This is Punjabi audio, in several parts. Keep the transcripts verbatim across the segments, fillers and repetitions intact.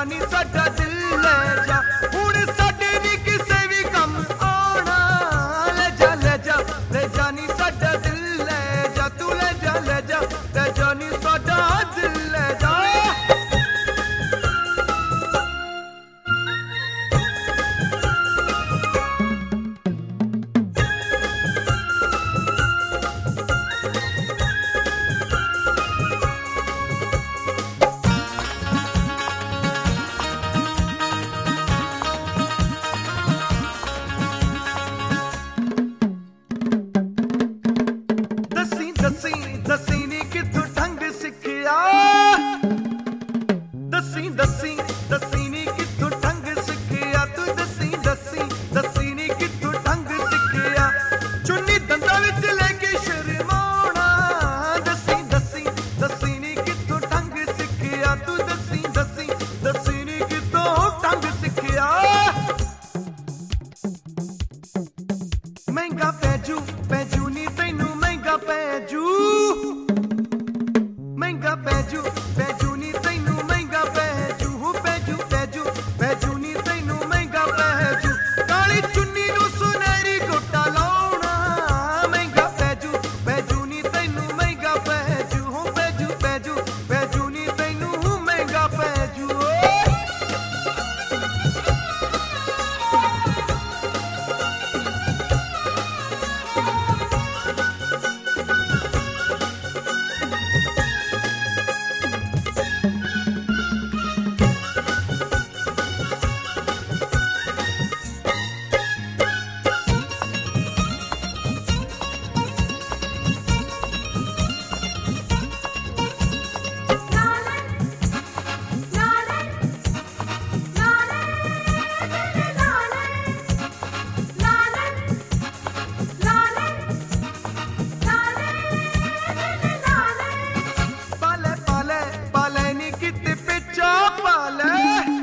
ਜਾਨੀ ਸਾਡਾ ਦਿਲ ਲੈ ਜਾ ਹੁਣ ਸਾਡੇ ਨੀ ਕਿਸੇ ਵੀ ਕੰਮ ਆਉਣਾ ਲੈ ਜਾ ਲੈ ਜਾ ਲੈ ਜਾਨੀ ਸਾਡਾ ਦਿਲ ਲੈ ਜਾ ਤੂੰ ਲੈ ਜਾ ਲੈ ਜਾ ਲੈ ਜਾਨੀ ਸਾਡਾ ਦਿਲ ਲੈ ਜਾ ਦਸੀ ਦਸੀ ਦਸੀ ਨੀ ਕਿੱਥੋਂ ਢੰਗ ਸਿੱਖਿਆ ਦਸੀ ਦਸੀ ਦਸੀ ਨੀ ਕਿੱਥੋਂ ਢੰਗ ਸਿੱਖਿਆ ਤੂੰ ਦਸੀ ਦਸੀ ਦਸੀ ਨੀ ਕਿੱਥੋਂ ਢੰਗ ਸਿੱਖਿਆ ਚੁੰਨੀ ਦੰਦਾਂ ਵਿੱਚ ਲੈ ਕੇ ਸ਼ਰਮਾਉਣਾ ਦਸੀ ਦਸੀ ਦਸੀ ਨੀ ਕਿੱਥੋਂ ਢੰਗ ਸਿੱਖਿਆ ਤੂੰ ਦਸੀ ਦਸੀ ਦਸੀ ਨੀ ਕਿੱਥੋਂ ਢੰਗ ਸਿੱਖਿਆ ਮਹਿੰਗਾ ਪੈਜੂ ਪੈਜੂ ਨੀ ਤੈਨੂੰ ਮਹਿੰਗਾ ਪੈਜੂ ਮਹਿੰਗਾ ਪੈਜੂ ਪੈਜੂ ਨੀ ਤੈਨੂੰ ਮਹਿੰਗਾ ਪੈਜੂ ਪੈਜੂ ਪੈਜੂ ਪੈਜੂ ਨੀ ਤੈਨੂੰ ਮਹਿੰਗਾ ਪੈਜੂ ਕਾਲੀ ਚੁੰਨੀ ਨੂੰ ਸੁਨਹਿਰੀ ਗੋਟਾ ਲਾਉਣਾ ਮਹਿੰਗਾ ਪੈਜੂ ਪੈਜੂ ਨੀ ਤੈਨੂੰ ਮਹਿੰਗਾ ਪੈਜੂ ਪੈਜੂ ਪੈਜੂ ਪੈਜੂ ਨੀ ਤੈਨੂੰ ਮਹਿੰਗਾ ਪੈਜੂ ਪਾਲੇ ਪਾਲੇ ਪਾਲੇ ਨੀ ਕਿਤੇ ਪਿੱਛਾ ਪਾਲੇ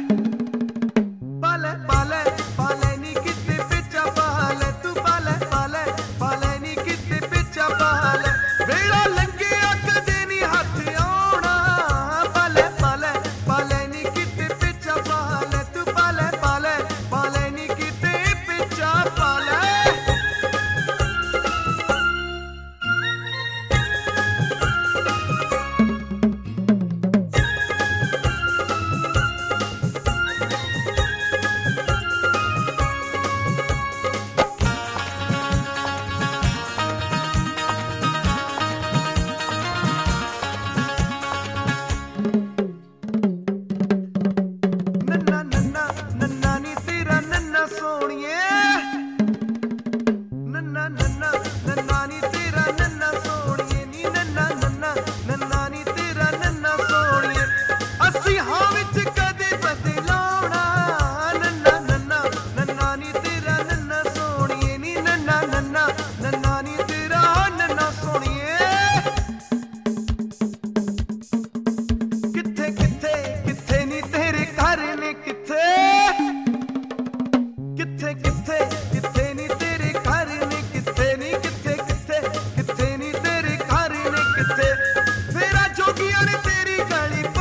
ਪਾਲੇ ਪਾਲੇ ਪਾਲੇ ਨੀ ਕਿਤੇ ਪਿੱਛਾ ਪਾਲੇ ਤੂੰ ਪਾਲੇ ਪਾਲੇ ਪਾਲੇ ਨੀ ਕਿਤੇ ਪਿੱਛਾ ਪਾਲੇ ਵੇਲਾ ਲੰਘਿਆ ਕਦੇ ਨੀ ਹੱਥ ਆਉਣਾ ਪਾਲੇ ਪਾਲੇ ਪਾਲੇ ਨੀ ਕਿਤੇ ਪਿੱਛਾ ਪਾਲੇ ਤੂੰ ਪਾਲੇ ਪਾਲੇ ਪਾਲੇ ਨੀ ਕਿਤੇ ਪਿੱਛਾ ਪਾਲੇ ਨੰਨਾ ਨੰਨਾ ਨੰਨਾ ਨੀ ਤੇਰਾ ਨੰਨਾ ਸੋਹਣੀਏ ਨੰਨਾ ਨੰਨਾ ਨੰਨਾ ਨੀ ਤੇਰਾ ਨੰਨਾ ਸੋਹਣੀਏ ਨੀ ਨੰਨਾ ਨੰਨਾ ਨੰਨਾ ਨੀ ਤੇਰਾ ਨੰਨਾ ਸੋਹਣੀਏ ਅਸੀਂ ਹਾਂ ਵਿੱਚ ਕਦੇ ਬਦਲਾਉਣਾ ਨੰਨਾ ਨੰਨਾ ਨੰਨਾ ਨੀ ਤੇਰਾ ਨੰਨਾ ਸੋਹਣੀਏ ਨੀ ਨੰਨਾ ਨੰਨਾ ਨੰਨਾ ਨੀ ਤੇਰਾ ਨੰਨਾ ਸੋਹਣੀਏ ਕਿੱਥੇ ਕਿੱਥੇ ਕਿੱਥੇ ਨੀ ਤੇਰੇ ਘਰ ਨੇ ਕਿੱਥੇ ਕਿੱਥੇ ਕਿੱਥੇ ਕਿੱਥੇ ਨੀ ਤੇਰੇ ਘਰ ਨੇ ਕਿੱਥੇ ਨੀ ਕਿੱਥੇ ਕਿੱਥੇ ਕਿੱਥੇ ਨੀ ਤੇਰੇ ਘਰ ਨੇ ਕਿੱਥੇ ਫੇਰਾ ਜੋਗੀਆਂ ਨੇ ਤੇਰੀ ਗਲੀ